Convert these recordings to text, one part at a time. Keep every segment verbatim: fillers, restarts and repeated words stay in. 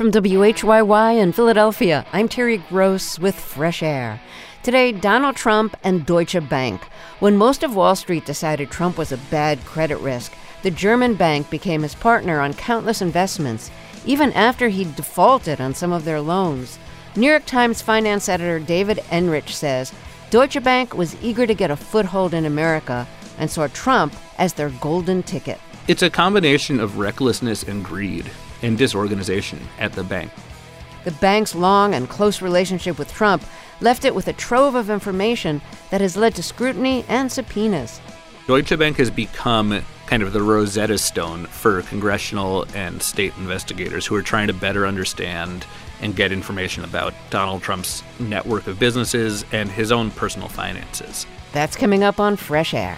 From W H Y Y in Philadelphia, I'm Terry Gross with Fresh Air. Today, Donald Trump and Deutsche Bank. When most of Wall Street decided Trump was a bad credit risk, the German bank became his partner on countless investments, even after he defaulted on some of their loans. New York Times finance editor David Enrich says Deutsche Bank was eager to get a foothold in America and saw Trump as their golden ticket. It's a combination of recklessness and greed and disorganization at the bank. The bank's long and close relationship with Trump left it with a trove of information that has led to scrutiny and subpoenas. Deutsche Bank has become kind of the Rosetta Stone for congressional and state investigators who are trying to better understand and get information about Donald Trump's network of businesses and his own personal finances. That's coming up on Fresh Air.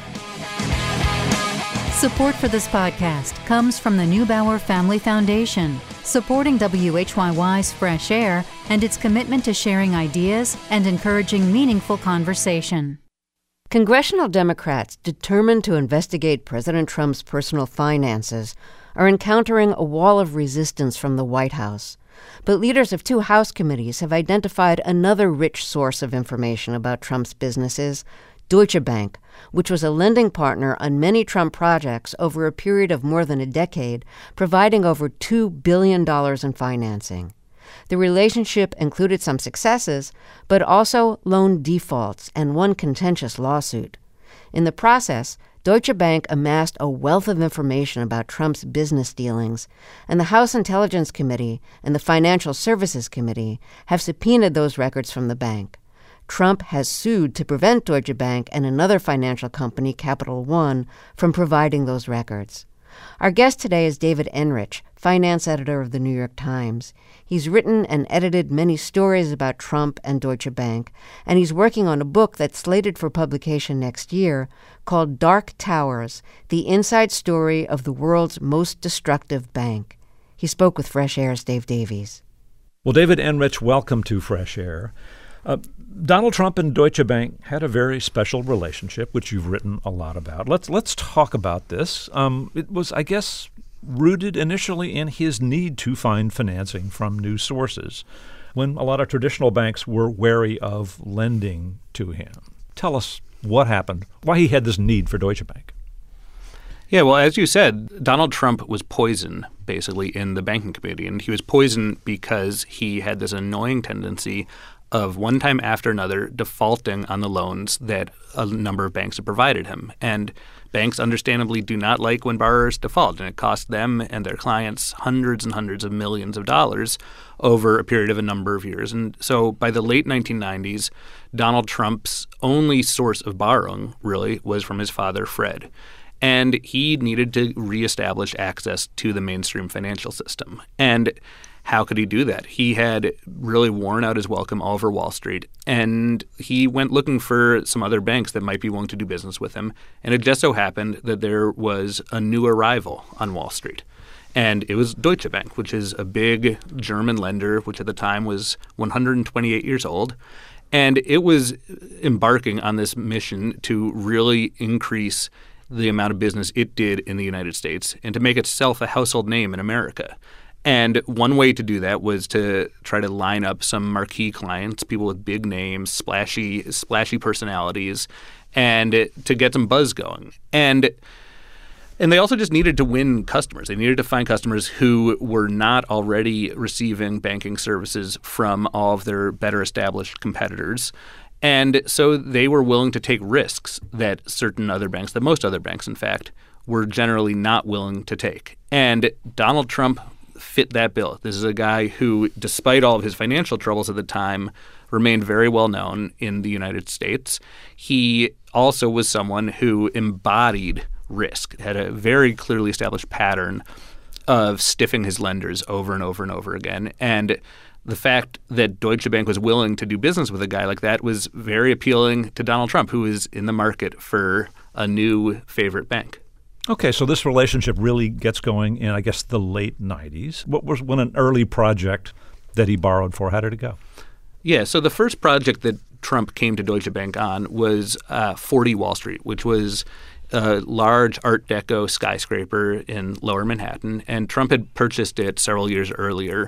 Support for this podcast comes from the Neubauer Family Foundation, supporting W H Y Y's Fresh Air and its commitment to sharing ideas and encouraging meaningful conversation. Congressional Democrats determined to investigate President Trump's personal finances are encountering a wall of resistance from the White House. But leaders of two House committees have identified another rich source of information about Trump's businesses, Deutsche Bank, which was a lending partner on many Trump projects over a period of more than a decade, providing over two billion dollars in financing. The relationship included some successes, but also loan defaults and one contentious lawsuit. In the process, Deutsche Bank amassed a wealth of information about Trump's business dealings, and the House Intelligence Committee and the Financial Services Committee have subpoenaed those records from the bank. Trump has sued to prevent Deutsche Bank and another financial company, Capital One, from providing those records. Our guest today is David Enrich, finance editor of the New York Times. He's written and edited many stories about Trump and Deutsche Bank, and he's working on a book that's slated for publication next year called Dark Towers, the inside story of the world's most destructive bank. He spoke with Fresh Air's Dave Davies. Well, David Enrich, welcome to Fresh Air. Uh, Donald Trump and Deutsche Bank had a very special relationship, which you've written a lot about. Let's let's talk about this. Um, it was, I guess, rooted initially in his need to find financing from new sources, when a lot of traditional banks were wary of lending to him. Tell us what happened, why he had this need for Deutsche Bank. Yeah, well, as you said, Donald Trump was poison, basically, in the banking committee. And he was poison because he had this annoying tendency of one time after another defaulting on the loans that a number of banks had provided him. And banks understandably do not like when borrowers default, and it costs them and their clients hundreds and hundreds of millions of dollars over a period of a number of years. And so by the late nineteen nineties, Donald Trump's only source of borrowing, really, was from his father, Fred. And he needed to reestablish access to the mainstream financial system. And how could he do that? He had really worn out his welcome all over Wall Street, and he went looking for some other banks that might be willing to do business with him. And it just so happened that there was a new arrival on Wall Street, and it was Deutsche Bank, which is a big German lender, which at the time was one hundred twenty-eight years old. And it was embarking on this mission to really increase the amount of business it did in the United States and to make itself a household name in America. And one way to do that was to try to line up some marquee clients, people with big names, splashy, splashy personalities, and to get some buzz going. And and they also just needed to win customers. They needed to find customers who were not already receiving banking services from all of their better established competitors. And so they were willing to take risks that certain other banks, that most other banks, in fact, were generally not willing to take. And Donald Trump fit that bill. This is a guy who, despite all of his financial troubles at the time, remained very well known in the United States. He also was someone who embodied risk, had a very clearly established pattern of stiffing his lenders over and over and over again. And the fact that Deutsche Bank was willing to do business with a guy like that was very appealing to Donald Trump, who is in the market for a new favorite bank. Okay, so this relationship really gets going in, I guess, the late nineties. What was when an early project that he borrowed for? How did it go? Yeah, so the first project that Trump came to Deutsche Bank on was uh, forty Wall Street, which was a large Art Deco skyscraper in Lower Manhattan. And Trump had purchased it several years earlier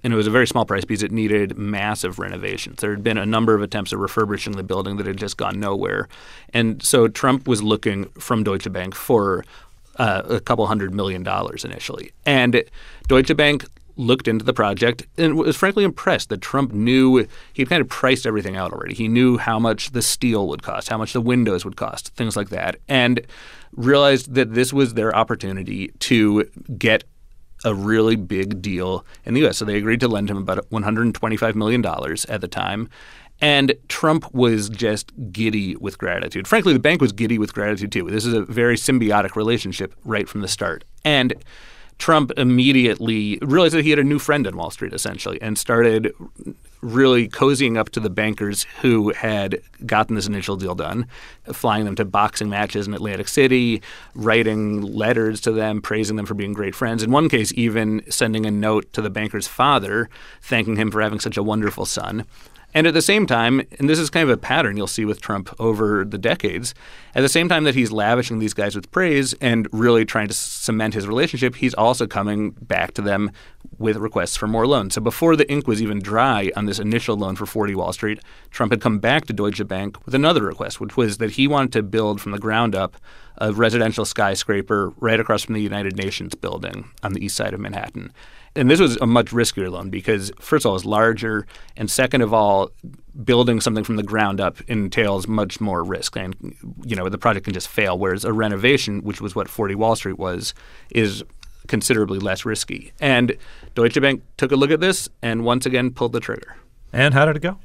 And it was a very small price because it needed massive renovations. There had been a number of attempts at refurbishing the building that had just gone nowhere. And so Trump was looking from Deutsche Bank for uh, a couple hundred million dollars initially. And Deutsche Bank looked into the project and was frankly impressed that Trump knew he'd kind of priced everything out already. He knew how much the steel would cost, how much the windows would cost, things like that, and realized that this was their opportunity to get a really big deal in the U S. So they agreed to lend him about one hundred twenty-five million dollars at the time. And Trump was just giddy with gratitude. Frankly, the bank was giddy with gratitude, too. This is a very symbiotic relationship right from the start. And Trump immediately realized that he had a new friend on Wall Street, essentially, and started really cozying up to the bankers who had gotten this initial deal done, flying them to boxing matches in Atlantic City, writing letters to them, praising them for being great friends. In one case, even sending a note to the banker's father, thanking him for having such a wonderful son. And at the same time, and this is kind of a pattern you'll see with Trump over the decades, at the same time that he's lavishing these guys with praise and really trying to cement his relationship, he's also coming back to them with requests for more loans. So before the ink was even dry on this initial loan for forty Wall Street, Trump had come back to Deutsche Bank with another request, which was that he wanted to build from the ground up a residential skyscraper right across from the United Nations building on the east side of Manhattan. And this was a much riskier loan because, first of all, it's larger, and second of all, building something from the ground up entails much more risk. And, you know, the project can just fail, whereas a renovation, which was what forty Wall Street was, is considerably less risky. And Deutsche Bank took a look at this and once again pulled the trigger. And how did it go?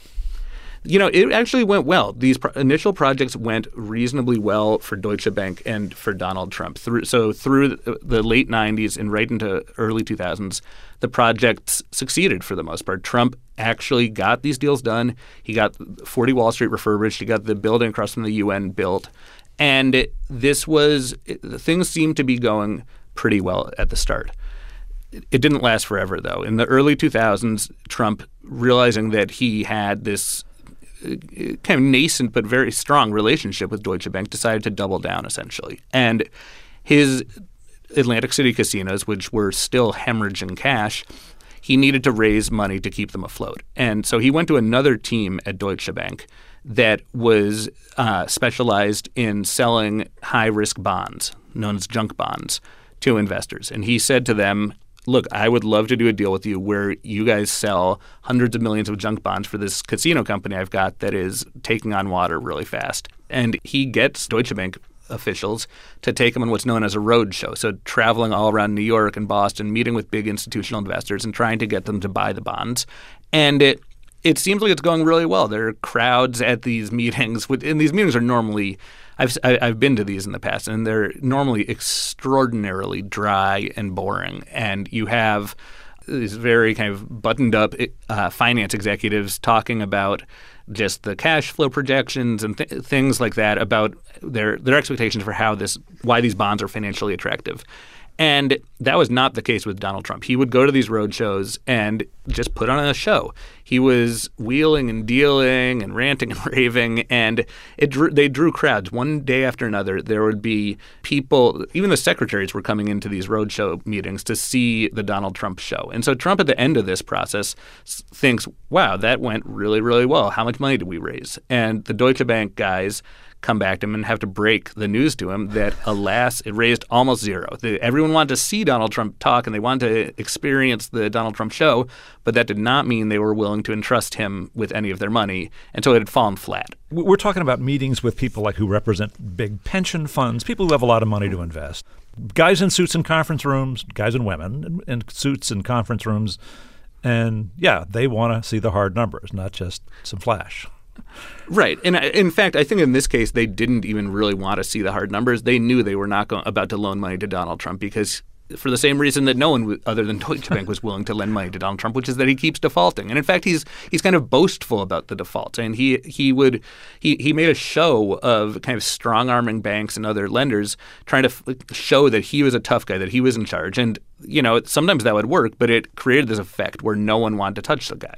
You know, it actually went well. These pro- initial projects went reasonably well for Deutsche Bank and for Donald Trump. Through, so through the late nineties and right into early two thousands, the projects succeeded for the most part. Trump actually got these deals done. He got forty Wall Street refurbished. He got the building across from the U N built. And it, this was it, – things seemed to be going pretty well at the start. It, it didn't last forever, though. In the early two thousands, Trump, realizing that he had this – kind of nascent but very strong relationship with Deutsche Bank, decided to double down, essentially. And his Atlantic City casinos, which were still hemorrhaging cash, he needed to raise money to keep them afloat. And so he went to another team at Deutsche Bank that was uh, specialized in selling high-risk bonds, known as junk bonds, to investors. And he said to them, look, I would love to do a deal with you where you guys sell hundreds of millions of junk bonds for this casino company I've got that is taking on water really fast. And he gets Deutsche Bank officials to take him on what's known as a road show. So traveling all around New York and Boston, meeting with big institutional investors and trying to get them to buy the bonds. And it it seems like it's going really well. There are crowds at these meetings. And these meetings are normally I've I've been to these in the past, and they're normally extraordinarily dry and boring. And you have these very kind of buttoned-up uh, finance executives talking about just the cash flow projections and th- things like that, about their their expectations for how this why these bonds are financially attractive. And that was not the case with Donald Trump. He would go to these road shows and just put on a show. He was wheeling and dealing and ranting and raving, and it drew, they drew crowds. One day after another, there would be people, even the secretaries were coming into these roadshow meetings to see the Donald Trump show. And so Trump, at the end of this process, thinks, wow, that went really, really well. How much money did we raise? And the Deutsche Bank guys come back to him and have to break the news to him that, alas, it raised almost zero. The, everyone wanted to see Donald Trump talk and they wanted to experience the Donald Trump show, but that did not mean they were willing to entrust him with any of their money, and so it had fallen flat. We're talking about meetings with people like who represent big pension funds, people who have a lot of money to invest. Guys in suits in conference rooms, guys and women in suits in conference rooms, and yeah, they want to see the hard numbers, not just some flash. Right. And in fact, I think in this case, they didn't even really want to see the hard numbers. They knew they were not go- about to loan money to Donald Trump because for the same reason that no one w- other than Deutsche Bank was willing to lend money to Donald Trump, which is that he keeps defaulting. And in fact, he's he's kind of boastful about the defaults. And he he would he, he made a show of kind of strong-arming banks and other lenders trying to f- show that he was a tough guy, that he was in charge. And, you know, sometimes that would work, but it created this effect where no one wanted to touch the guy.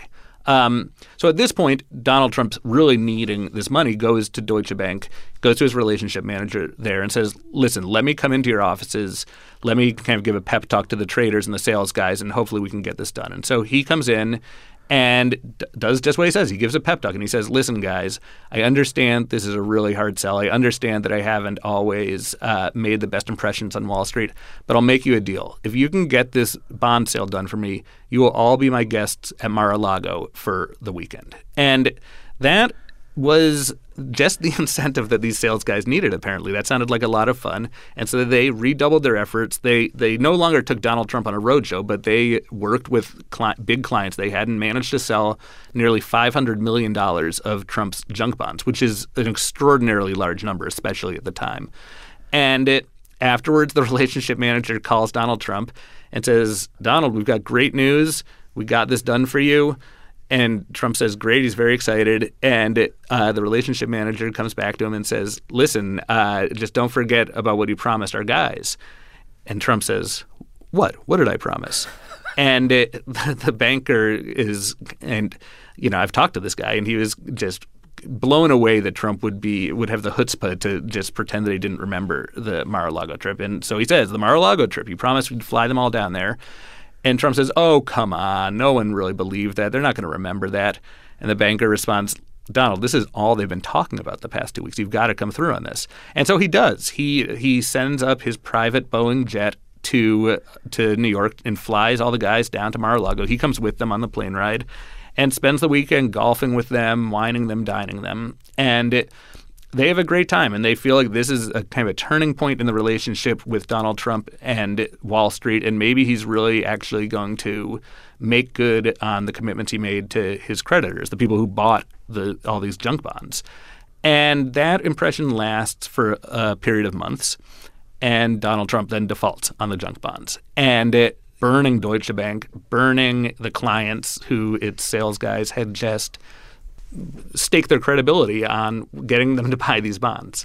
Um, so at this point, Donald Trump's really needing this money, goes to Deutsche Bank, goes to his relationship manager there and says, listen, let me come into your offices. Let me kind of give a pep talk to the traders and the sales guys, and hopefully we can get this done. And so he comes in and d- does just what he says. He gives a pep talk and he says, listen, guys, I understand this is a really hard sell. I understand that I haven't always uh, made the best impressions on Wall Street, but I'll make you a deal. If you can get this bond sale done for me, you will all be my guests at Mar-a-Lago for the weekend. And that was just the incentive that these sales guys needed, apparently. That sounded like a lot of fun. And so they redoubled their efforts. They they no longer took Donald Trump on a roadshow, but they worked with cli- big clients. They hadn't managed to sell nearly five hundred million dollars of Trump's junk bonds, which is an extraordinarily large number, especially at the time. And it, afterwards, the relationship manager calls Donald Trump and says, Donald, we've got great news. We got this done for you. And Trump says, great, he's very excited. And uh, the relationship manager comes back to him and says, listen, uh, just don't forget about what you promised our guys. And Trump says, what? What did I promise? And it, the banker is – and, you know, I've talked to this guy, and he was just blown away that Trump would be would have the chutzpah to just pretend that he didn't remember the Mar-a-Lago trip. And so he says, the Mar-a-Lago trip, you promised we'd fly them all down there. And Trump says, oh, come on. No one really believed that. They're not going to remember that. And the banker responds, Donald, this is all they've been talking about the past two weeks. You've got to come through on this. And so he does. He he sends up his private Boeing jet to to New York and flies all the guys down to Mar-a-Lago. He comes with them on the plane ride and spends the weekend golfing with them, wining them, dining them. And it, they have a great time, and they feel like this is a kind of a turning point in the relationship with Donald Trump and Wall Street, and maybe he's really actually going to make good on the commitments he made to his creditors, the people who bought the all these junk bonds. And that impression lasts for a period of months, and Donald Trump then defaults on the junk bonds. And it, burning Deutsche Bank, burning the clients who its sales guys had just stake their credibility on getting them to buy these bonds.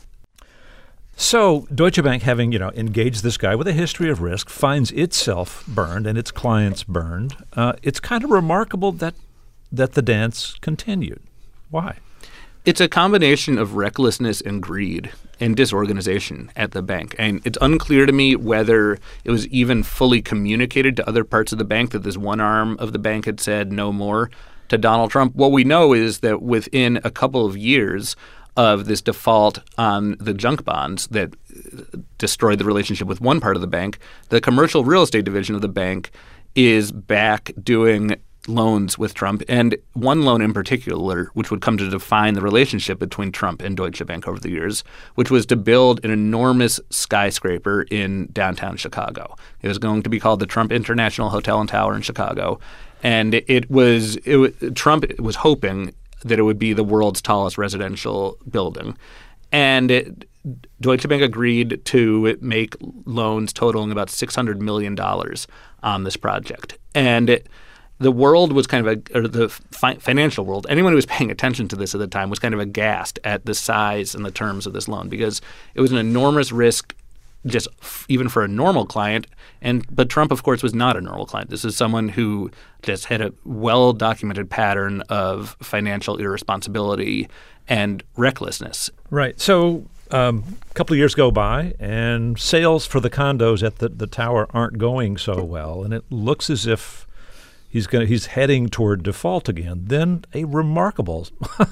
So Deutsche Bank, having you know engaged this guy with a history of risk, finds itself burned and its clients burned. Uh, it's kind of remarkable that that the dance continued. Why? It's a combination of recklessness and greed and disorganization at the bank. And it's unclear to me whether it was even fully communicated to other parts of the bank that this one arm of the bank had said no more to Donald Trump. What we know is that within a couple of years of this default on the junk bonds that destroyed the relationship with one part of the bank, the commercial real estate division of the bank is back doing loans with Trump, and one loan in particular, which would come to define the relationship between Trump and Deutsche Bank over the years, which was to build an enormous skyscraper in downtown Chicago. It was going to be called the Trump International Hotel and Tower in Chicago. And it was it, Trump was hoping that it would be the world's tallest residential building. And it, Deutsche Bank agreed to make loans totaling about six hundred million dollars on this project. And it, the world was kind of a – or the fi- financial world, anyone who was paying attention to this at the time was kind of aghast at the size and the terms of this loan because it was an enormous risk just f- even for a normal client. And but Trump, of course, was not a normal client. This is someone who just had a well-documented pattern of financial irresponsibility and recklessness. Right. So um, a couple of years go by, and sales for the condos at the, the tower aren't going so well, and it looks as if he's going he's heading toward default again. Then a remarkable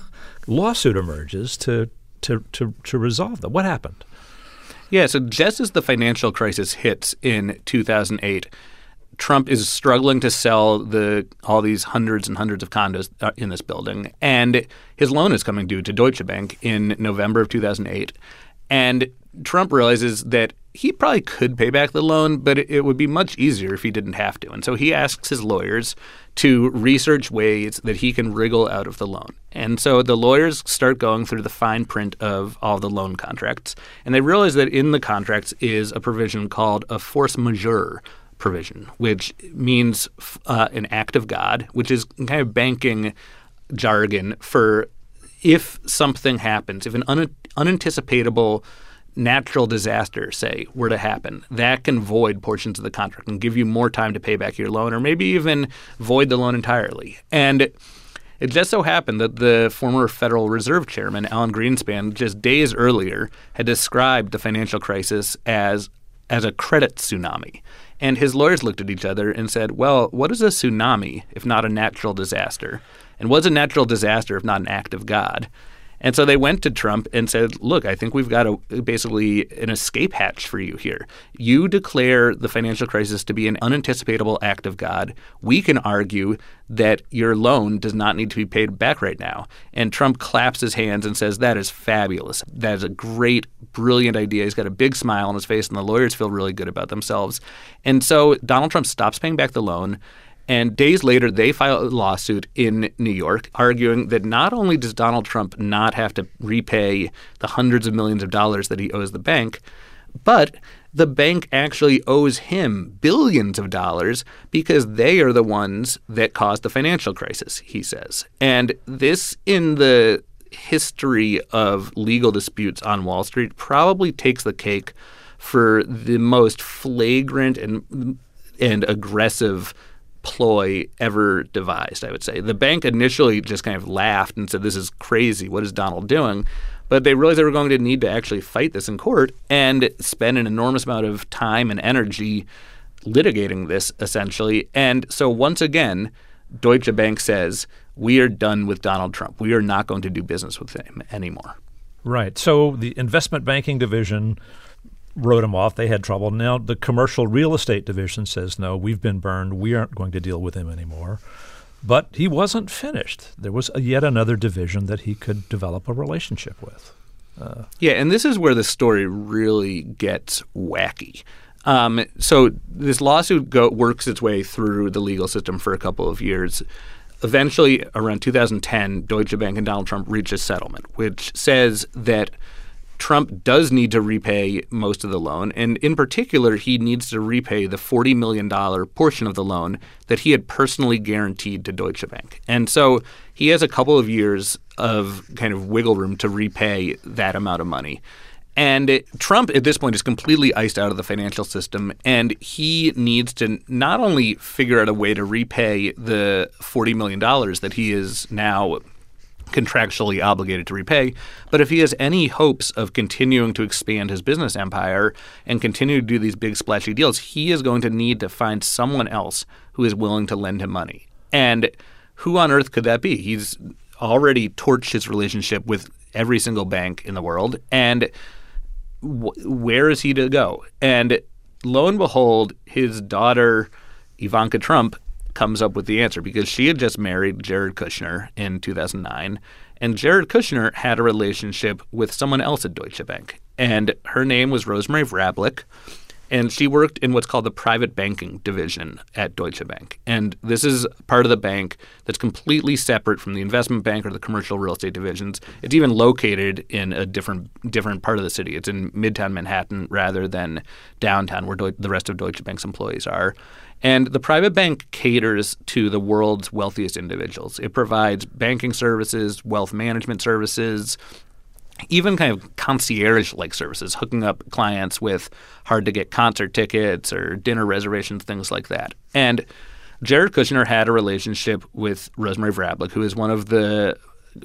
lawsuit emerges to to to to resolve that. What happened? Yeah, so just as the financial crisis hits in two thousand eight, Trump is struggling to sell the all these hundreds and hundreds of condos in this building, and his loan is coming due to Deutsche Bank in November of two thousand eight. And Trump realizes that he probably could pay back the loan, but it, it would be much easier if he didn't have to. And so he asks his lawyers to research ways that he can wriggle out of the loan. And so the lawyers start going through the fine print of all the loan contracts, and they realize that in the contracts is a provision called a force majeure provision, which means uh, an act of God, which is kind of banking jargon for if something happens, if an un- unanticipatable natural disaster, say, were to happen, that can void portions of the contract and give you more time to pay back your loan or maybe even void the loan entirely. And It just so happened that the former Federal Reserve Chairman, Alan Greenspan, just days earlier had described the financial crisis as as a credit tsunami. And his lawyers looked at each other and said, well, what is a tsunami if not a natural disaster? And what's a natural disaster if not an act of God? And so they went to Trump and said, look, I think we've got a, basically an escape hatch for you here. You declare the financial crisis to be an unanticipatable act of God. We can argue that your loan does not need to be paid back right now. And Trump claps his hands and says, that is fabulous. That is a great, brilliant idea. He's got a big smile on his face, and the lawyers feel really good about themselves. And so Donald Trump stops paying back the loan. And days later, they file a lawsuit in New York arguing that not only does Donald Trump not have to repay the hundreds of millions of dollars that he owes the bank, but the bank actually owes him billions of dollars because they are the ones that caused the financial crisis, he says. And this, in the history of legal disputes on Wall Street, probably takes the cake for the most flagrant and and aggressive ploy ever devised, I would say. The bank initially just kind of laughed and said, this is crazy. What is Donald doing? But they realized they were going to need to actually fight this in court and spend an enormous amount of time and energy litigating this, essentially. And so once again, Deutsche Bank says, we are done with Donald Trump. We are not going to do business with him anymore. Right. So the investment banking division wrote him off. They had trouble. Now the commercial real estate division says, no, we've been burned. We aren't going to deal with him anymore. But he wasn't finished. There was a, yet another division that he could develop a relationship with. Uh, yeah, and this is where the story really gets wacky. Um, so this lawsuit go, works its way through the legal system for a couple of years. Eventually, around two thousand ten, Deutsche Bank and Donald Trump reach a settlement, which says that Trump does need to repay most of the loan, and in particular, he needs to repay the forty million dollars portion of the loan that he had personally guaranteed to Deutsche Bank. And so he has a couple of years of kind of wiggle room to repay that amount of money. And it, Trump, at this point, is completely iced out of the financial system, and he needs to not only figure out a way to repay the forty million dollars that he is now contractually obligated to repay, but if he has any hopes of continuing to expand his business empire and continue to do these big splashy deals, he is going to need to find someone else who is willing to lend him money. And who on earth could that be? He's already torched his relationship with every single bank in the world, and w- where is he to go? And lo and behold, his daughter, Ivanka Trump, comes up with the answer because she had just married Jared Kushner in two thousand nine, and Jared Kushner had a relationship with someone else at Deutsche Bank, and her name was Rosemary Vrablic, and she worked in what's called the private banking division at Deutsche Bank. And this is part of the bank that's completely separate from the investment bank or the commercial real estate divisions. It's even located in a different different part of the city. It's in Midtown Manhattan rather than downtown where Deu- the rest of Deutsche Bank's employees are. And the private bank caters to the world's wealthiest individuals. It provides banking services, wealth management services, even kind of concierge-like services, hooking up clients with hard-to-get concert tickets or dinner reservations, things like that. And Jared Kushner had a relationship with Rosemary Vrablic, who is one of the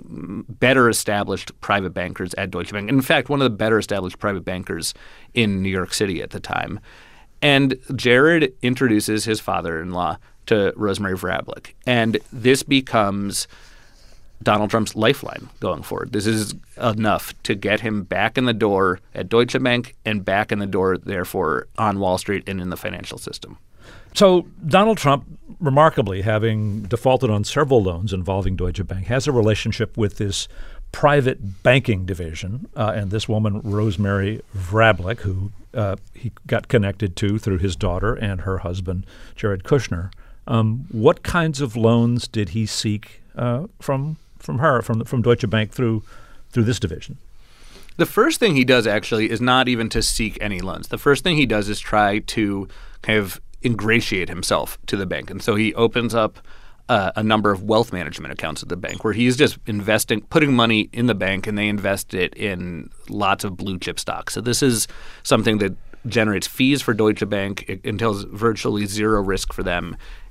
better established private bankers at Deutsche Bank. In fact, one of the better established private bankers in New York City at the time. And Jared introduces his father-in-law to Rosemary Vrablic. And this becomes Donald Trump's lifeline going forward. This is enough to get him back in the door at Deutsche Bank and back in the door, therefore, on Wall Street and in the financial system. So Donald Trump, remarkably, having defaulted on several loans involving Deutsche Bank, has a relationship with this private banking division, uh, and this woman, Rosemary Vrablic, who uh, he got connected to through his daughter and her husband, Jared Kushner. Um, what kinds of loans did he seek uh, from from her, from from Deutsche Bank through through this division? The first thing he does, actually, is not even to seek any loans. The first thing he does is try to kind of ingratiate himself to the bank. And so he opens up uh, a number of wealth management accounts at the bank where he's just investing, putting money in the bank, and they invest it in lots of blue chip stocks. So this is something that generates fees for Deutsche Bank. It entails virtually zero risk for them.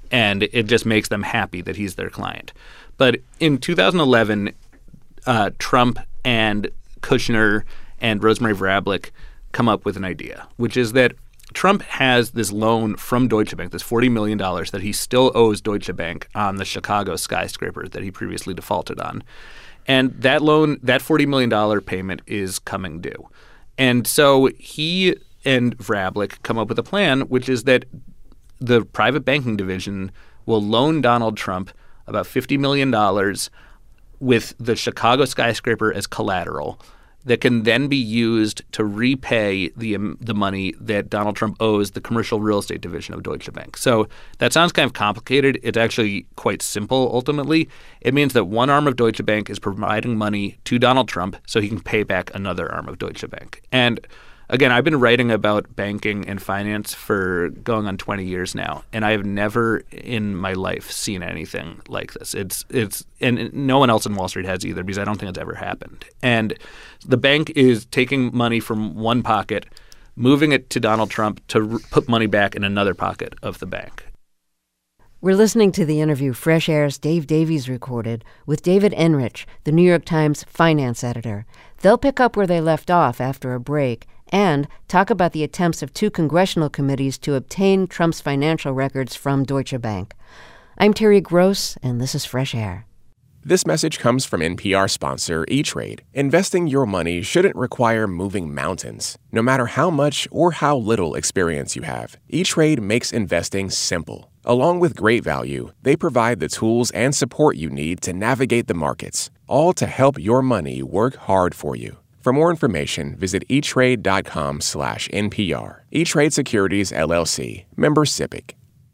and it just makes them happy that he's their client. But in two thousand eleven, uh, Trump and Kushner and Rosemary Vrablic come up with an idea, which is that Trump has this loan from Deutsche Bank, this forty million dollars that he still owes Deutsche Bank on the Chicago skyscraper that he previously defaulted on. And that loan, that forty million dollars payment is coming due. And so he and Vrablic come up with a plan, which is that the private banking division will loan Donald Trump about fifty million dollars with the Chicago skyscraper as collateral that can then be used to repay the um, the money that Donald Trump owes the commercial real estate division of Deutsche Bank. So that sounds kind of complicated. It's actually quite simple, ultimately. It means that one arm of Deutsche Bank is providing money to Donald Trump so he can pay back another arm of Deutsche Bank. And again, I've been writing about banking and finance for going on twenty years now, and I have never in my life seen anything like this. It's it's and no one else in Wall Street has either, because I don't think it's ever happened. And the bank is taking money from one pocket, moving it to Donald Trump to r- put money back in another pocket of the bank. We're listening to the interview Fresh Air's Dave Davies recorded with David Enrich, the New York Times finance editor. They'll pick up where they left off after a break and talk about the attempts of two congressional committees to obtain Trump's financial records from Deutsche Bank. I'm Terry Gross, and this is Fresh Air. This message comes from N P R sponsor E-Trade. Investing your money shouldn't require moving mountains. No matter how much or how little experience you have, E-Trade makes investing simple. Along with great value, they provide the tools and support you need to navigate the markets, all to help your money work hard for you. For more information, visit etrade.com slash NPR. E-Trade Securities, L L C. Member SIPC.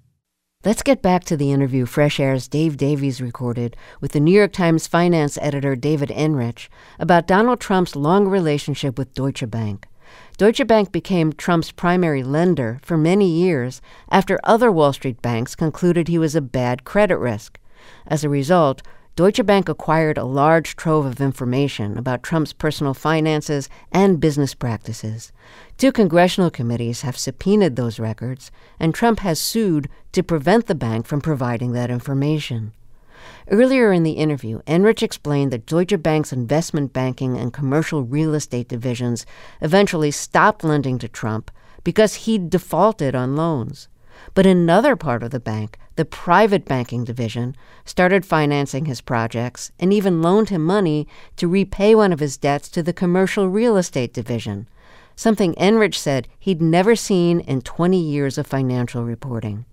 Let's get back to the interview Fresh Air's Dave Davies recorded with the New York Times finance editor David Enrich about Donald Trump's long relationship with Deutsche Bank. Deutsche Bank became Trump's primary lender for many years after other Wall Street banks concluded he was a bad credit risk. As a result, Deutsche Bank acquired a large trove of information about Trump's personal finances and business practices. Two congressional committees have subpoenaed those records, and Trump has sued to prevent the bank from providing that information. Earlier in the interview, Enrich explained that Deutsche Bank's investment banking and commercial real estate divisions eventually stopped lending to Trump because he'd defaulted on loans. But another part of the bank, the private banking division, started financing his projects and even loaned him money to repay one of his debts to the commercial real estate division, something Enrich said he'd never seen in twenty years of financial reporting.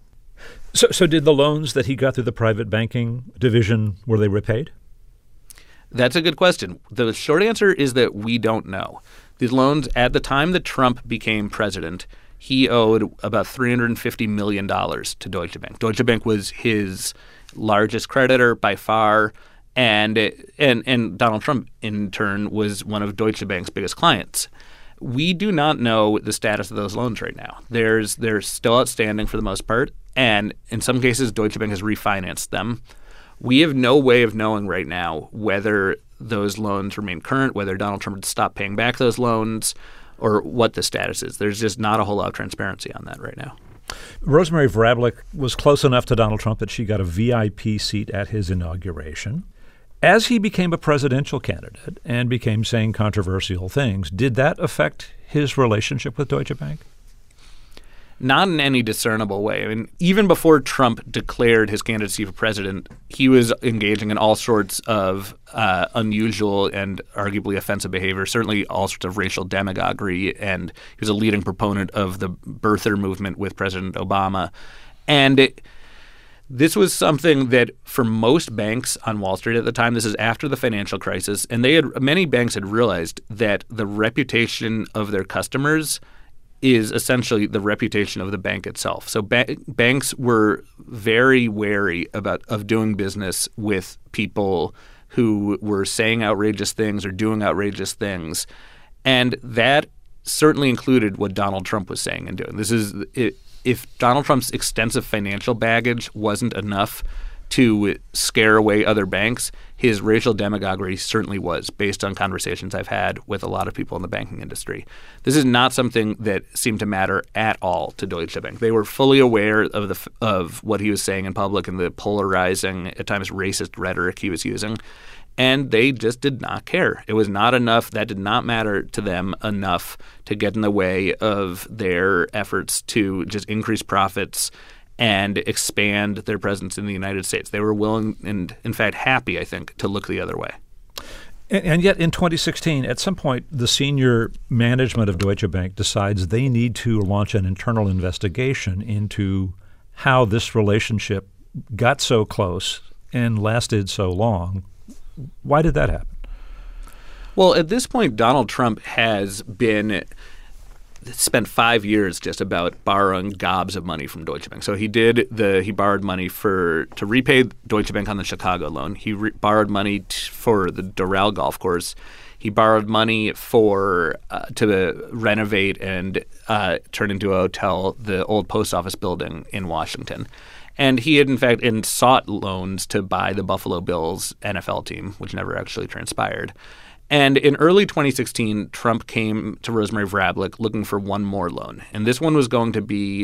So, so did the loans that he got through the private banking division, were they repaid? That's a good question. The short answer is that we don't know. These loans, at the time that Trump became president, he owed about three hundred fifty million dollars to Deutsche Bank. Deutsche Bank was his largest creditor by far, and and and Donald Trump, in turn, was one of Deutsche Bank's biggest clients. We do not know the status of those loans right now. There's they're still outstanding for the most part, and in some cases, Deutsche Bank has refinanced them. We have no way of knowing right now whether those loans remain current, whether Donald Trump would stop paying back those loans, or what the status is. There's just not a whole lot of transparency on that right now. Rosemary Vrablic was close enough to Donald Trump that she got a V I P seat at his inauguration. As he became a presidential candidate and became saying controversial things, did that affect his relationship with Deutsche Bank? Not in any discernible way. I mean, even before Trump declared his candidacy for president, he was engaging in all sorts of uh, unusual and arguably offensive behavior, certainly all sorts of racial demagoguery, and he was a leading proponent of the birther movement with President Obama. And it, this was something that for most banks on Wall Street at the time, this is after the financial crisis, and they had many banks had realized that the reputation of their customers is essentially the reputation of the bank itself. So ba- banks were very wary about of doing business with people who were saying outrageous things or doing outrageous things, and that certainly included what Donald Trump was saying and doing. This is it, if Donald Trump's extensive financial baggage wasn't enough to scare away other banks, his racial demagoguery certainly was, based on conversations I've had with a lot of people in the banking industry. This is not something that seemed to matter at all to Deutsche Bank. They were fully aware of the of what he was saying in public and the polarizing, at times racist rhetoric he was using, and they just did not care. It was not enough. That did not matter to them enough to get in the way of their efforts to just increase profits and expand their presence in the United States. They were willing and, in fact, happy, I think, to look the other way. And, and yet in twenty sixteen, at some point, the senior management of Deutsche Bank decides they need to launch an internal investigation into how this relationship got so close and lasted so long. Why did that happen? Well, at this point, Donald Trump has been spent five years just about borrowing gobs of money from Deutsche Bank. So he did the he borrowed money for to repay Deutsche Bank on the Chicago loan. He re- borrowed money t- for the Doral golf course. He borrowed money for uh, to renovate and uh, turn into a hotel the old post office building in Washington. And he had, in fact, and sought loans to buy the Buffalo Bills N F L team, which never actually transpired. And in early twenty sixteen, Trump came to Rosemary Vrablic looking for one more loan. And this one was going to be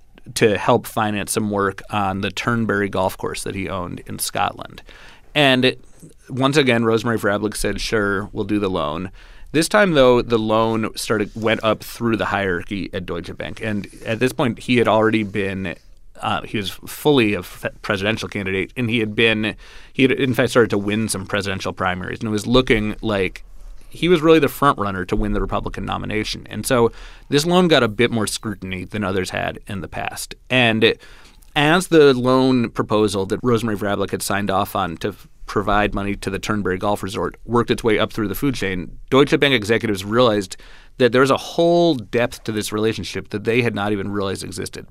to help finance some work on the Turnberry golf course that he owned in Scotland. And it, once again, Rosemary Vrablic said, sure, we'll do the loan. This time, though, the loan started went up through the hierarchy at Deutsche Bank. And at this point, he had already been Uh, he was fully a presidential candidate, and he had been he had in fact started to win some presidential primaries, and it was looking like he was really the front runner to win the Republican nomination. And so this loan got a bit more scrutiny than others had in the past. And it, as the loan proposal that Rosemary Vrablic had signed off on to f- provide money to the Turnberry Golf Resort worked its way up through the food chain, Deutsche Bank executives realized that there was a whole depth to this relationship that they had not even realized existed.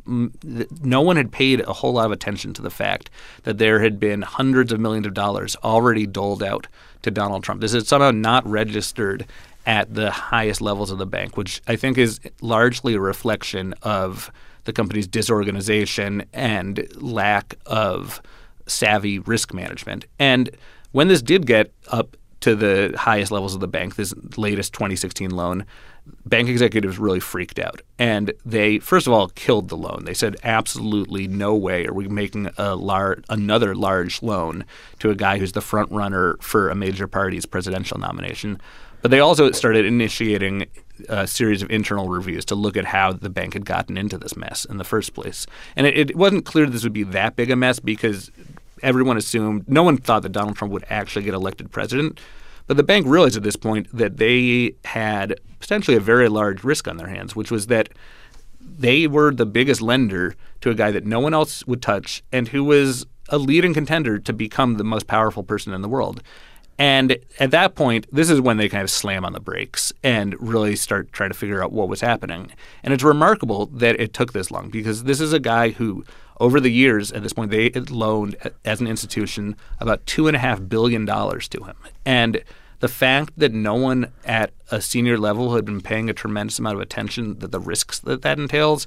No one had paid a whole lot of attention to the fact that there had been hundreds of millions of dollars already doled out to Donald Trump. This is somehow not registered at the highest levels of the bank, which I think is largely a reflection of the company's disorganization and lack of savvy risk management. And when this did get up to the highest levels of the bank, this latest twenty sixteen loan, bank executives really freaked out. And they, first of all, killed the loan. They said, absolutely no way are we making a lar- another large loan to a guy who's the front runner for a major party's presidential nomination. But they also started initiating a series of internal reviews to look at how the bank had gotten into this mess in the first place. And it, it wasn't clear this would be that big a mess because everyone assumed, no one thought that Donald Trump would actually get elected president. But the bank realized at this point that they had potentially a very large risk on their hands, which was that they were the biggest lender to a guy that no one else would touch and who was a leading contender to become the most powerful person in the world. And at that point, this is when they kind of slam on the brakes and really start trying to figure out what was happening. And it's remarkable that it took this long because this is a guy who, over the years, at this point, they had loaned as an institution about two and a half billion dollars to him. And the fact that no one at a senior level had been paying a tremendous amount of attention that the risks that that entails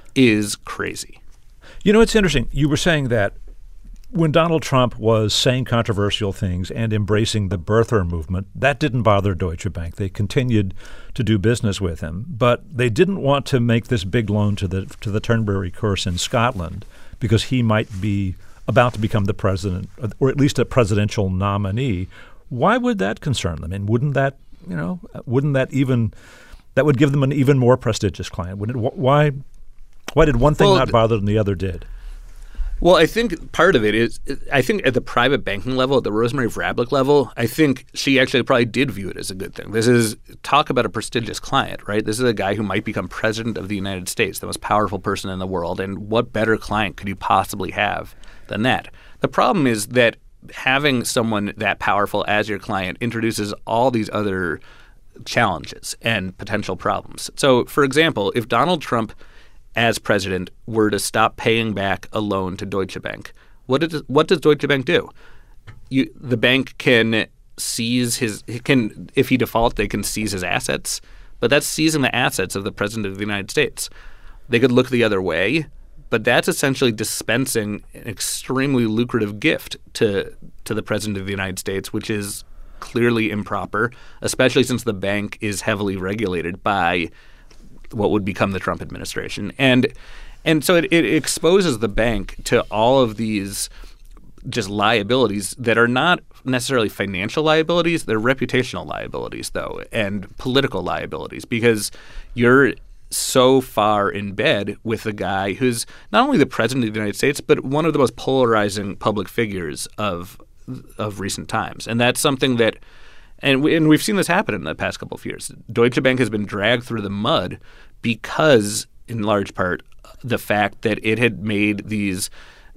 is crazy. You know, it's interesting. You were saying that when Donald Trump was saying controversial things and embracing the birther movement, that didn't bother Deutsche Bank. They continued to do business with him, but they didn't want to make this big loan to the to the Turnberry course in Scotland because he might be about to become the president, or at least a presidential nominee. Why would that concern them? And wouldn't that, you know, wouldn't that even that would give them an even more prestigious client? Wouldn't it? Why? Why did one thing well, not bother them, the other did? Well, I think part of it is, I think at the private banking level, at the Rosemary Vrablic level, I think she actually probably did view it as a good thing. This is, talk about a prestigious client, right? This is a guy who might become president of the United States, the most powerful person in the world. And what better client could you possibly have than that? The problem is that having someone that powerful as your client introduces all these other challenges and potential problems. So, for example, if Donald Trump as president were to stop paying back a loan to Deutsche Bank, what does what does Deutsche Bank do? You, the bank can seize his can if he defaults, they can seize his assets, but that's seizing the assets of the president of the United States. They could look the other way, but that's essentially dispensing an extremely lucrative gift to to the President of the United States, which is clearly improper, especially since the bank is heavily regulated by what would become the Trump administration. And and so it, it exposes the bank to all of these just liabilities that are not necessarily financial liabilities. They're reputational liabilities, though, and political liabilities, because you're so far in bed with a guy who's not only the president of the United States, but one of the most polarizing public figures of of recent times. And that's something that and, we, and we've seen this happen in the past couple of years. Deutsche Bank has been dragged through the mud because, in large part, the fact that it had made these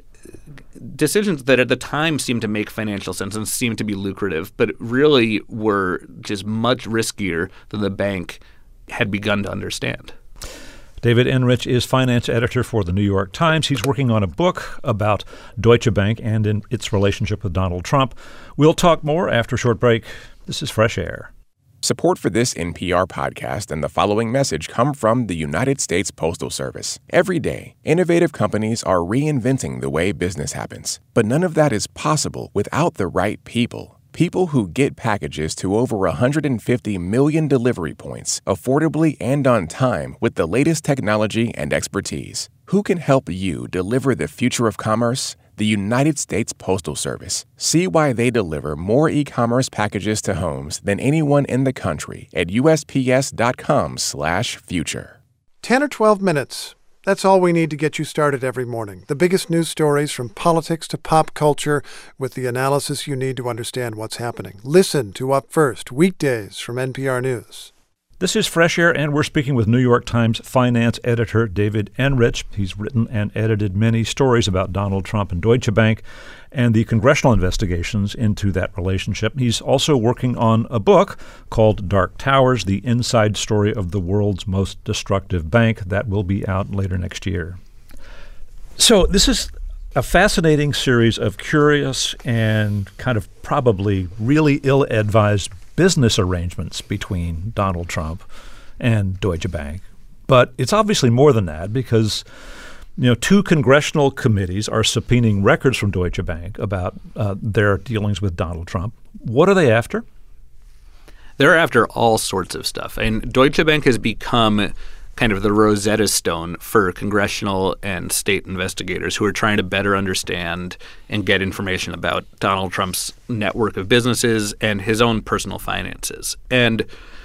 decisions that at the time seemed to make financial sense and seemed to be lucrative, but really were just much riskier than the bank had begun to understand. David Enrich is finance editor for The New York Times. He's working on a book about Deutsche Bank and in its relationship with Donald Trump. We'll talk more after a short break. This is Fresh Air. Support for this N P R podcast and the following message come from the United States Postal Service. Every day, innovative companies are reinventing the way business happens. But none of that is possible without the right people. People who get packages to over one hundred fifty million delivery points affordably and on time with the latest technology and expertise. Who can help you deliver the future of commerce? The United States Postal Service. See why they deliver more e-commerce packages to homes than anyone in the country at U S P S dot com slash future. ten or twelve minutes. That's all we need to get you started every morning. The biggest news stories from politics to pop culture with the analysis you need to understand what's happening. Listen to Up First, weekdays from N P R News. This is Fresh Air, and we're speaking with New York Times finance editor David Enrich. He's written and edited many stories about Donald Trump and Deutsche Bank and the congressional investigations into that relationship. He's also working on a book called Dark Towers, the inside story of the world's most destructive bank, that will be out later next year. So this is a fascinating series of curious and kind of probably really ill-advised business arrangements between Donald Trump and Deutsche Bank. But it's obviously more than that, because you know, two congressional committees are subpoenaing records from Deutsche Bank about uh, their dealings with Donald Trump. What are they after? They're after all sorts of stuff. And Deutsche Bank has become kind of the Rosetta Stone for congressional and state investigators who are trying to better understand and get information about Donald Trump's network of businesses and his own personal finances. And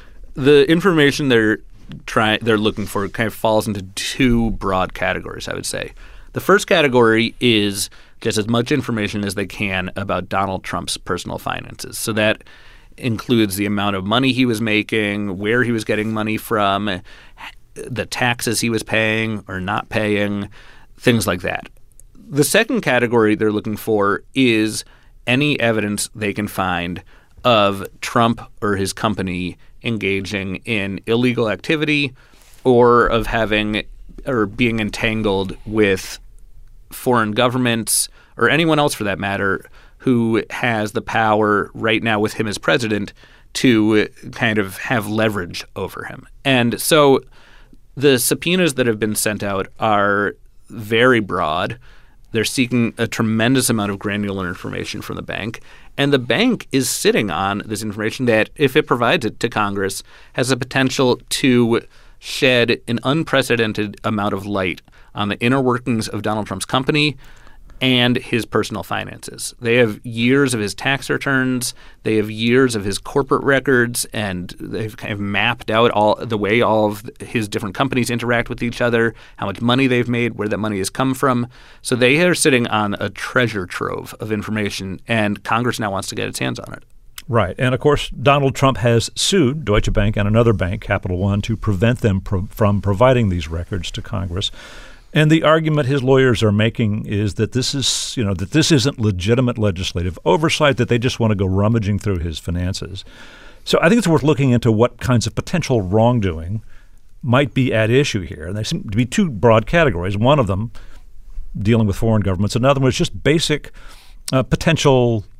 the information they're trying they're looking for kind of falls into two broad categories, I would say. The first category is just as much information as they can about Donald Trump's personal finances. So that includes the amount of money he was making, where he was getting money from, the taxes he was paying or not paying, things like that. The second category they're looking for is any evidence they can find of Trump or his company engaging in illegal activity or of having or being entangled with foreign governments or anyone else for that matter who has the power right now with him as president to kind of have leverage over him. And so the subpoenas that have been sent out are very broad. They're seeking a tremendous amount of granular information from the bank. And the bank is sitting on this information that, if it provides it to Congress, has the potential to shed an unprecedented amount of light on the inner workings of Donald Trump's company and his personal finances. They have years of his tax returns. They have years of his corporate records, and they've kind of mapped out all the way all of his different companies interact with each other, how much money they've made, where that money has come from. So they are sitting on a treasure trove of information, and Congress now wants to get its hands on it. Right. And, of course, Donald Trump has sued Deutsche Bank and another bank, Capital One, to prevent them pro- from providing these records to Congress. And the argument his lawyers are making is that this is, you know, that this isn't legitimate legislative oversight, that they just want to go rummaging through his finances. So I think it's worth looking into what kinds of potential wrongdoing might be at issue here. And there seem to be two broad categories. One of them dealing with foreign governments. Another one is just basic uh, potential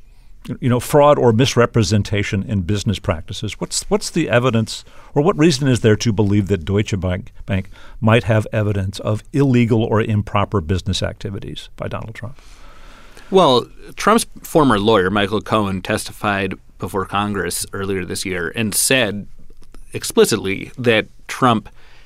you know, fraud or misrepresentation in business practices. What's what's the evidence, or what reason is there to believe that Deutsche Bank, Bank might have evidence of illegal or improper business activities by Donald Trump? Well, Trump's former lawyer, Michael Cohen, testified before Congress earlier this year and said explicitly that Trump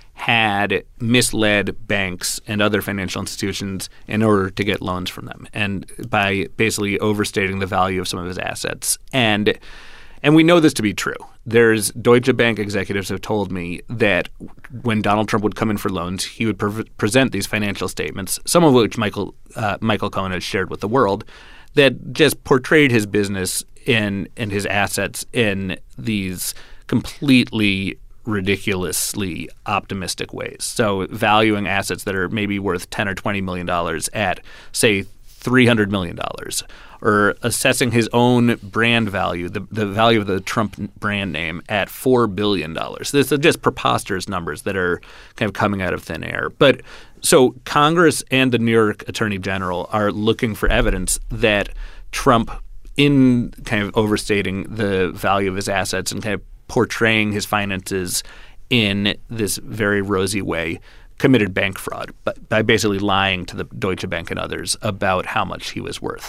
had misled banks and other financial institutions in order to get loans from them, and by basically overstating the value of some of his assets. And and we know this to be true. There's Deutsche Bank executives have told me that when Donald Trump would come in for loans, he would pre- present these financial statements, some of which Michael uh, Michael Cohen has shared with the world, that just portrayed his business in and his assets in these completely ridiculously optimistic ways. So valuing assets that are maybe worth ten or twenty million dollars at, say, three hundred million dollars, or assessing his own brand value, the, the value of the Trump brand name, at four billion dollars. This are just preposterous numbers that are kind of coming out of thin air. But so Congress and the New York Attorney General are looking for evidence that Trump, in kind of overstating the value of his assets and kind of portraying his finances in this very rosy way, committed bank fraud by basically lying to the Deutsche Bank and others about how much he was worth.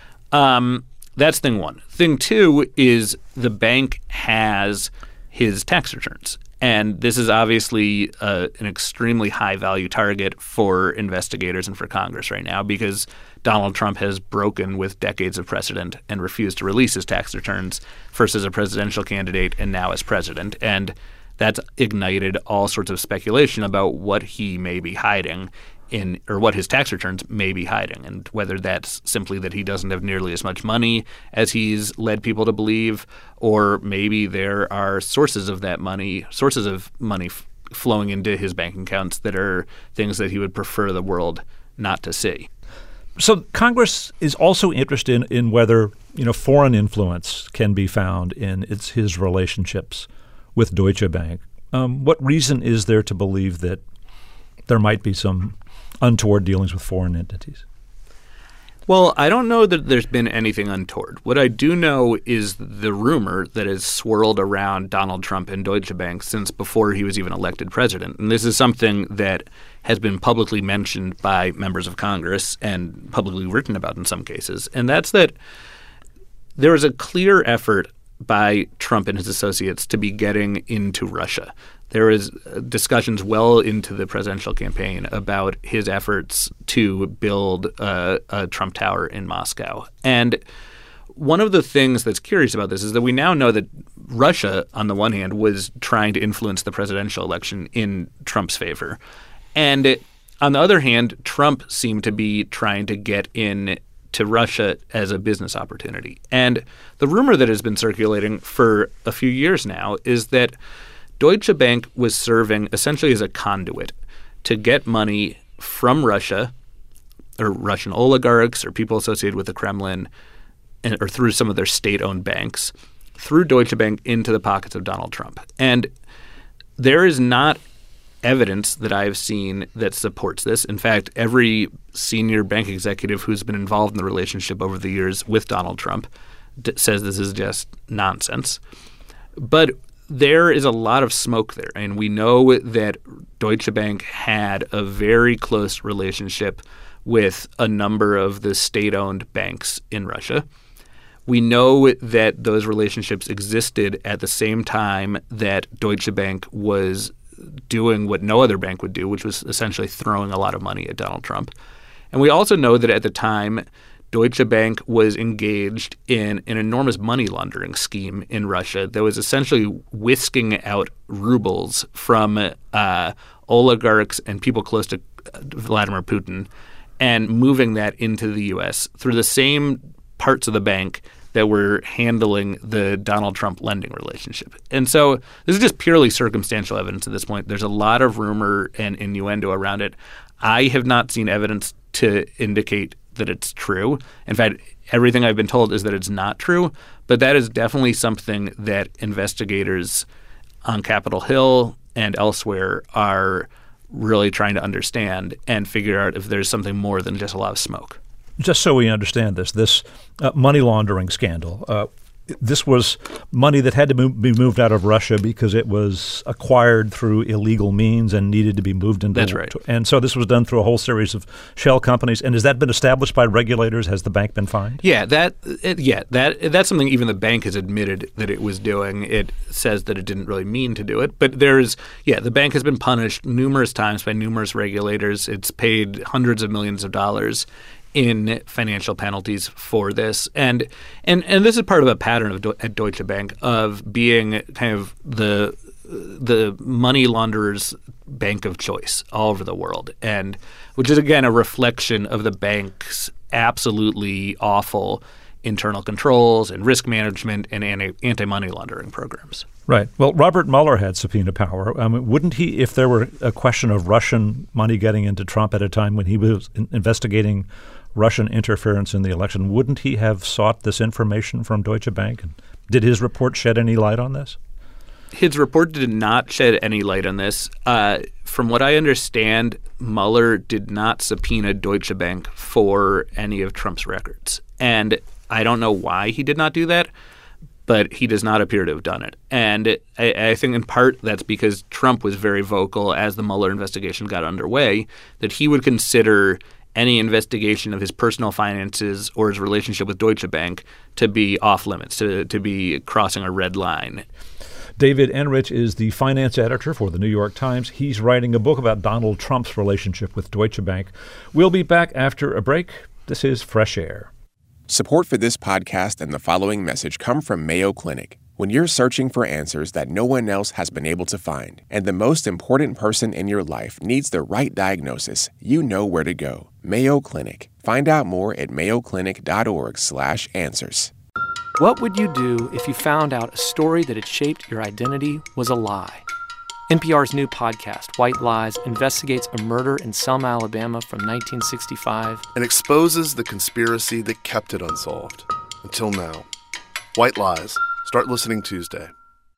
Um, that's thing one. Thing two is the bank has his tax returns. And this is obviously uh, an extremely high-value target for investigators and for Congress right now, because Donald Trump has broken with decades of precedent and refused to release his tax returns, first as a presidential candidate and now as president. And that's ignited all sorts of speculation about what he may be hiding in, or what his tax returns may be hiding, and whether that's simply that he doesn't have nearly as much money as he's led people to believe, or maybe there are sources of that money, sources of money f- flowing into his bank accounts that are things that he would prefer the world not to see. So Congress is also interested in, in whether, you know, foreign influence can be found in its his relationships with Deutsche Bank. Um, what reason is there to believe that there might be some untoward dealings with foreign entities? Well, I don't know that there's been anything untoward. What I do know is the rumor that has swirled around Donald Trump and Deutsche Bank since before he was even elected president. And this is something that has been publicly mentioned by members of Congress and publicly written about in some cases. And that's that there is a clear effort by Trump and his associates to be getting into Russia. There is discussions well into the presidential campaign about his efforts to build a, a Trump Tower in Moscow. And one of the things that's curious about this is that we now know that Russia, on the one hand, was trying to influence the presidential election in Trump's favor. And it, on the other hand, Trump seemed to be trying to get in to Russia as a business opportunity. And the rumor that has been circulating for a few years now is that Deutsche Bank was serving essentially as a conduit to get money from Russia or Russian oligarchs or people associated with the Kremlin, and, or through some of their state-owned banks, through Deutsche Bank into the pockets of Donald Trump. And there is not evidence that I have seen that supports this. In fact, every senior bank executive who's been involved in the relationship over the years with Donald Trump d- says this is just nonsense. But there is a lot of smoke there, and we know that Deutsche Bank had a very close relationship with a number of the state-owned banks in Russia. We know that those relationships existed at the same time that Deutsche Bank was doing what no other bank would do, which was essentially throwing a lot of money at Donald Trump. And we also know that at the time, Deutsche Bank was engaged in an enormous money laundering scheme in Russia that was essentially whisking out rubles from uh, oligarchs and people close to Vladimir Putin and moving that into the U S through the same parts of the bank that were handling the Donald Trump lending relationship. And so this is just purely circumstantial evidence at this point. There's a lot of rumor and innuendo around it. I have not seen evidence to indicate that it's true. In fact, everything I've been told is that it's not true, but that is definitely something that investigators on Capitol Hill and elsewhere are really trying to understand and figure out if there's something more than just a lot of smoke. just so we understand this, this uh, money laundering scandal, uh, this was money that had to move, be moved out of Russia because it was acquired through illegal means and needed to be moved into. That's right. And so this was done through a whole series of shell companies. And has that been established by regulators? Has the bank been fined? Yeah, that it, yeah that that's something even the bank has admitted that it was doing. It says that it didn't really mean to do it, but there's yeah the bank has been punished numerous times by numerous regulators. It's paid hundreds of millions of dollars in financial penalties for this. And and and this is part of a pattern of at Deutsche Bank of being kind of the the money launderers' bank of choice all over the world, and which is, again, a reflection of the bank's absolutely awful internal controls and risk management and anti, anti-money laundering programs. Right. Well, Robert Mueller had subpoena power. I mean, wouldn't he, if there were a question of Russian money getting into Trump at a time when he was in- investigating Russian interference in the election, wouldn't he have sought this information from Deutsche Bank? And did his report shed any light on this? His report did not shed any light on this. Uh, from what I understand, Mueller did not subpoena Deutsche Bank for any of Trump's records. And I don't know why he did not do that, but he does not appear to have done it. And I, I think in part that's because Trump was very vocal as the Mueller investigation got underway that he would consider any investigation of his personal finances or his relationship with Deutsche Bank to be off limits, to, to be crossing a red line. David Enrich is the finance editor for the New York Times. He's writing a book about Donald Trump's relationship with Deutsche Bank. We'll be back after a break. This is Fresh Air. Support for this podcast and the following message come from Mayo Clinic. When you're searching for answers that no one else has been able to find, and the most important person in your life needs the right diagnosis, you know where to go. Mayo Clinic. Find out more at mayoclinic.org slash answers. What would you do if you found out a story that had shaped your identity was a lie? N P R's new podcast, White Lies, investigates a murder in Selma, Alabama from nineteen sixty-five and exposes the conspiracy that kept it unsolved until now. White Lies. Start listening Tuesday.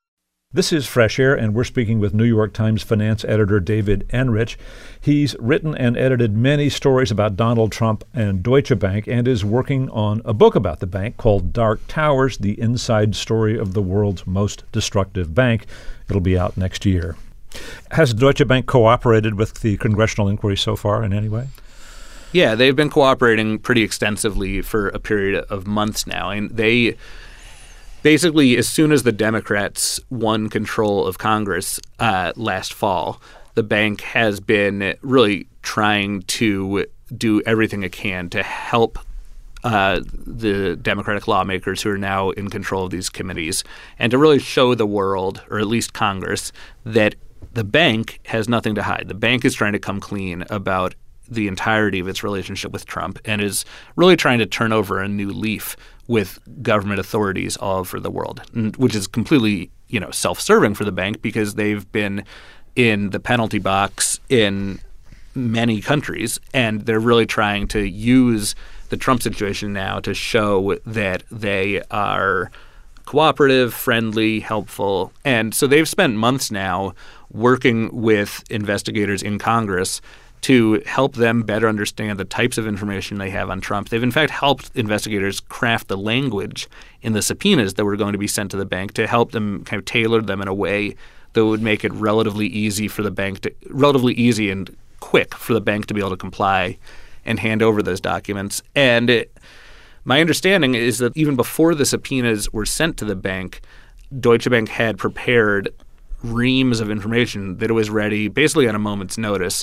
This is Fresh Air, and we're speaking with New York Times finance editor David Enrich. He's written and edited many stories about Donald Trump and Deutsche Bank and is working on a book about the bank called Dark Towers, the inside story of the world's most destructive bank. It'll be out next year. Has Deutsche Bank cooperated with the congressional inquiry so far in any way? Yeah, they've been cooperating pretty extensively for a period of months now, and they basically, as soon as the Democrats won control of Congress uh, last fall, the bank has been really trying to do everything it can to help uh, the Democratic lawmakers who are now in control of these committees and to really show the world, or at least Congress, that the bank has nothing to hide. The bank is trying to come clean about the entirety of its relationship with Trump and is really trying to turn over a new leaf with government authorities all over the world, which is completely, you know, self-serving for the bank because they've been in the penalty box in many countries, and they're really trying to use the Trump situation now to show that they are cooperative, friendly, helpful. And so they've spent months now working with investigators in Congress to help them better understand the types of information they have on Trump. They've, in fact, helped investigators craft the language in the subpoenas that were going to be sent to the bank to help them kind of tailor them in a way that would make it relatively easy for the bank to – relatively easy and quick for the bank to be able to comply and hand over those documents. And it, my understanding is that even before the subpoenas were sent to the bank, Deutsche Bank had prepared reams of information that it was ready basically on a moment's notice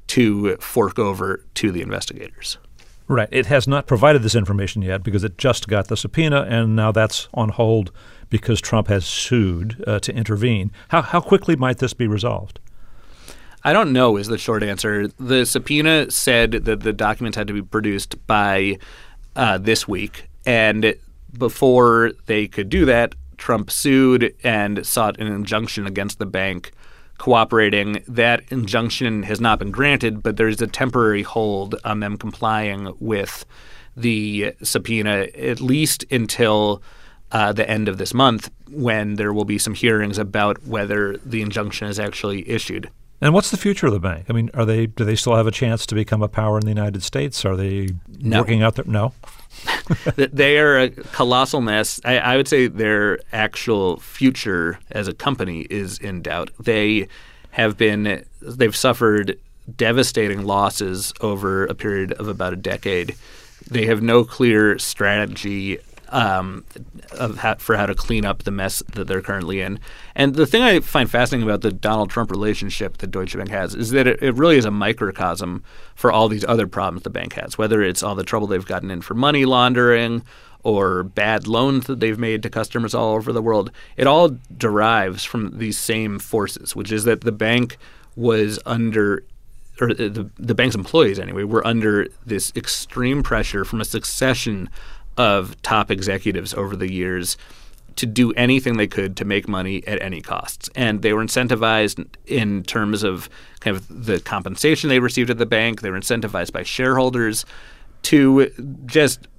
to fork over to the investigators. Right. It has not provided this information yet because it just got the subpoena, and now that's on hold because Trump has sued uh, to intervene. How how quickly might this be resolved? I don't know is the short answer. The subpoena said that the documents had to be produced by uh, this week, and before they could do that, Trump sued and sought an injunction against the bank cooperating. That injunction has not been granted, but there's a temporary hold on them complying with the subpoena at least until uh, the end of this month, when there will be some hearings about whether the injunction is actually issued. And what's the future of the bank? I mean, are they do they still have a chance to become a power in the United States? Are they no. working out there? No. They are a colossal mess. I, I would say their actual future as a company is in doubt. They have been they've suffered devastating losses over a period of about a decade. They have no clear strategy um, of how, for how to clean up the mess that they're currently in. And the thing I find fascinating about the Donald Trump relationship that Deutsche Bank has is that it, it really is a microcosm for all these other problems the bank has, whether it's all the trouble they've gotten in for money laundering or bad loans that they've made to customers all over the world. It all derives from these same forces, which is that the bank was under or the, the bank's employees anyway, were under this extreme pressure from a succession of top executives over the years to do anything they could to make money at any costs. And they were incentivized in terms of kind of the compensation they received at the bank. They were incentivized by shareholders to just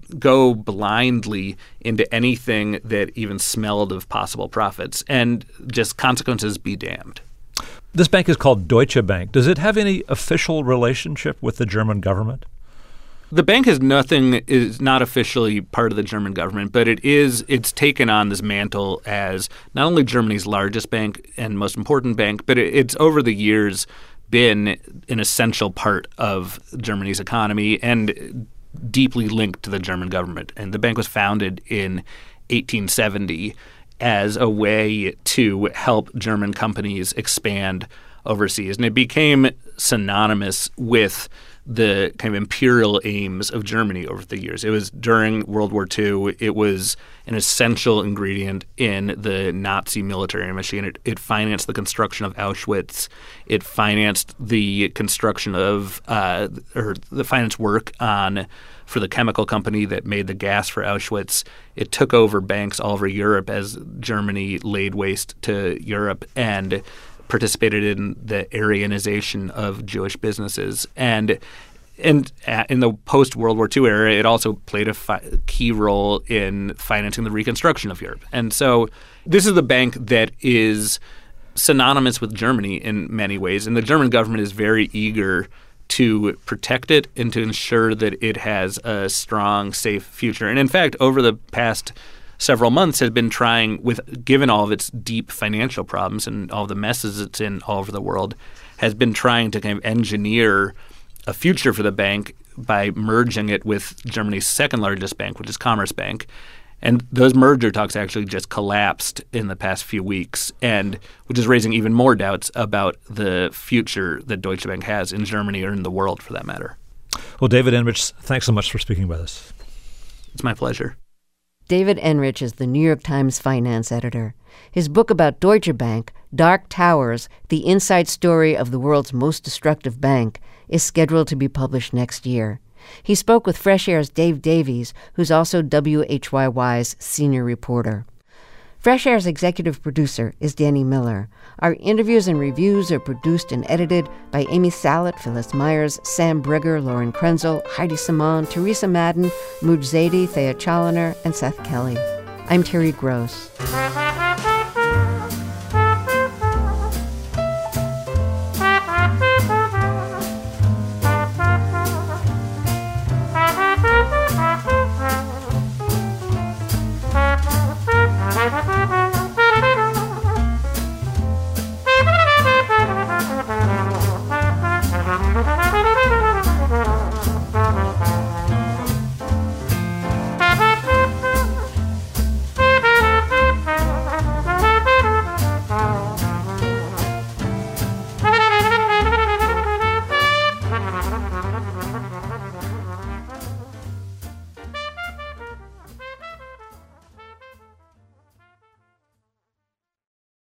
go blindly into anything that even smelled of possible profits, and just consequences be damned. This bank is called Deutsche Bank. Does it have any official relationship with the German government? The bank has nothing, is not officially part of the German government, but it is, it's taken on this mantle as not only Germany's largest bank and most important bank, but it, it's over the years been an essential part of Germany's economy and deeply linked to the German government. And the bank was founded in eighteen seventy as a way to help German companies expand overseas. And it became synonymous with the kind of imperial aims of Germany over the years. It was during World War Two. It was an essential ingredient in the Nazi military machine. It, it financed the construction of Auschwitz. It financed the construction of uh, or the finance work on for the chemical company that made the gas for Auschwitz. It took over banks all over Europe as Germany laid waste to Europe and participated in the Aryanization of Jewish businesses. And and in the post-World War Two era, it also played a fi- key role in financing the reconstruction of Europe. And so this is the bank that is synonymous with Germany in many ways. And the German government is very eager to protect it and to ensure that it has a strong, safe future. And in fact, over the past several months has been trying, with given all of its deep financial problems and all the messes it's in all over the world, has been trying to kind of engineer a future for the bank by merging it with Germany's second largest bank, which is Commerzbank. And those merger talks actually just collapsed in the past few weeks, and which is raising even more doubts about the future that Deutsche Bank has in Germany or in the world, for that matter. Well, David Enrich, thanks so much for speaking with us. It's my pleasure. David Enrich is the New York Times finance editor. His book about Deutsche Bank, Dark Towers, the inside story of the world's most destructive bank, is scheduled to be published next year. He spoke with Fresh Air's Dave Davies, who's also W H Y Y's senior reporter. Fresh Air's executive producer is Danny Miller. Our interviews and reviews are produced and edited by Amy Salit, Phyllis Myers, Sam Brigger, Lauren Krenzel, Heidi Simon, Teresa Madden, Mooj Zadie, Thea Chaloner, and Seth Kelly. I'm Terry Gross.